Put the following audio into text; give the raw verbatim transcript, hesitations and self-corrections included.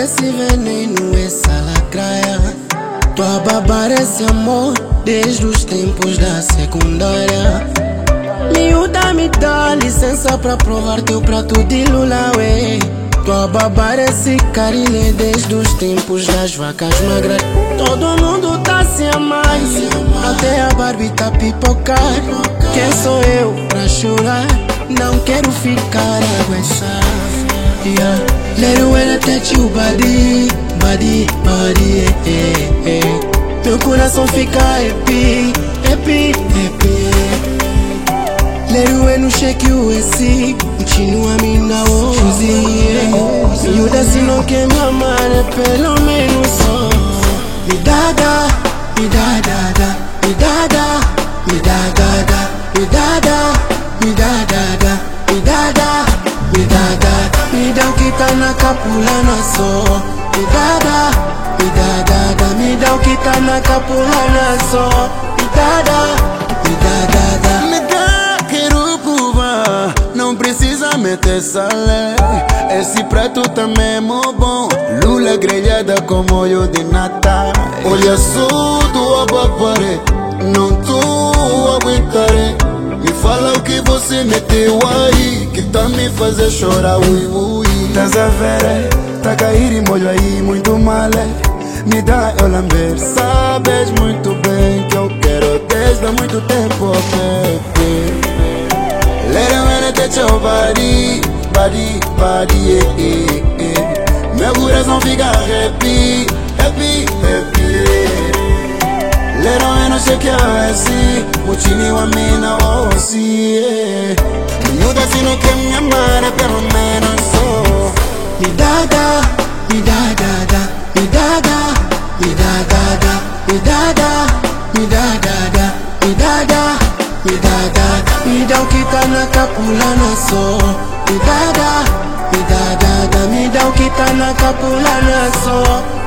parece veneno essa lacraia. Tua babá esse amor desde os tempos da secundária. Miúda, me dá licença pra provar teu prato de lula, ué. Tua babá esse carinho desde os tempos das vacas magras. Todo mundo tá se amando, até a Barbie tá pipocar. Quem sou eu pra chorar? Não quero ficar aguentar. Yeah. Little when I touch you, body, body, body, eh, eh, eh. Meu coração fica happy, happy, happy. Little when you shake you, esse continua me na hoje. Miúda, se não quer me amar, é pelo menos só me dá, dá, me dá, dá, dá, me dá, dá, me dá, dá, dá, me dá, dá, me dá, dá, dá, me dá, dá, me dá, dá, me dá o que tá na capulana só. Me dá, dá, me dá, dá, dá, me dá o que tá na capulana só. Me dá, dá, me dá, dá, dá. Me dá, quero Cuba, não precisa meter salé. Esse prato tá mesmo bom, lula grelhada com molho de nata. Olha só, tu abafare, não tô aguentarei. Me fala o que você meteu aí, que tá me fazer chorar, ui, ui. Tás a ver, tá cair em molho aí, muito mal. Me dá eu lamber, sabes muito bem que eu quero desde há muito tempo, baby. Let it when it touch your body, body, body, eh, eh, eh. Meu coração fica happy, happy, happy. Let it when I shake your ass, Muchini wa mina osi, eh. Miúda, se não quer me amar, é pelo menos só me dá, dá, me dá, dá, dá, me dá, dá, me dá, dá, dá, me dá, dá, me dá, dá, dá, me dá, dá, me dá, dá, me dá o que tá na capulana só. Me dá, dá, me dá, dá, dá, me dá o que tá na capulana só.